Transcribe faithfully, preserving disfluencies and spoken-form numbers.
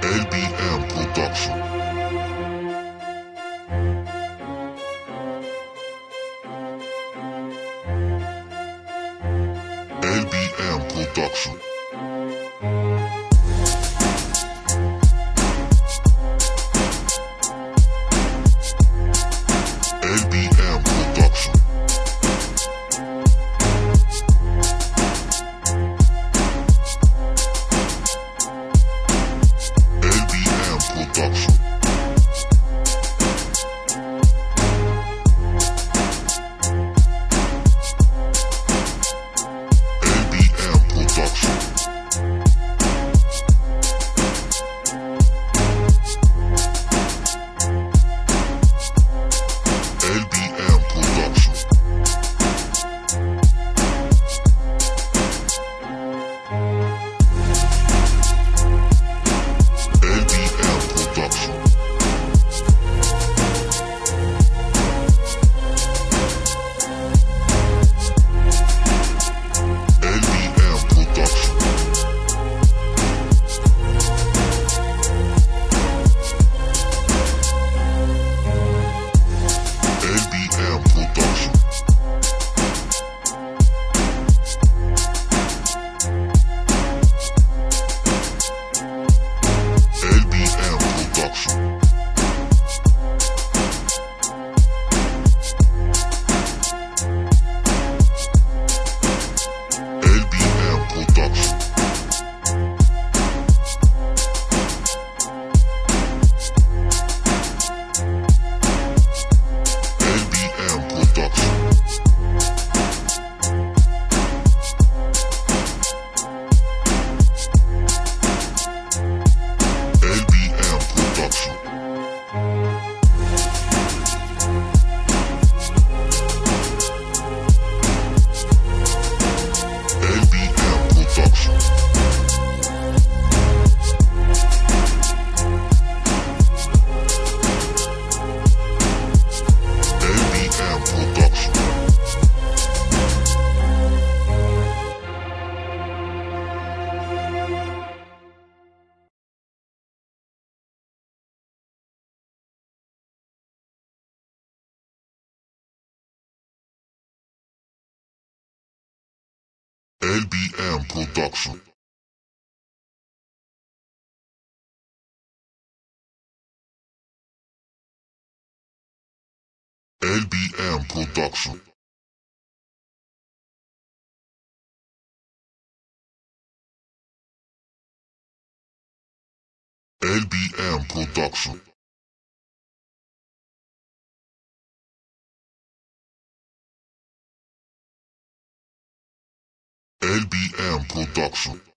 L B M Production. L B M Production. L B M Production. L B M Production. L B M Production. L B M Production. L B M Production. L B M Production. L B M Production. L B M Production. L B M Production. L B M Production. L B M Production. L B M Production. L B M Production. L B M Production. L B M Production. L B M Production. L B M Production.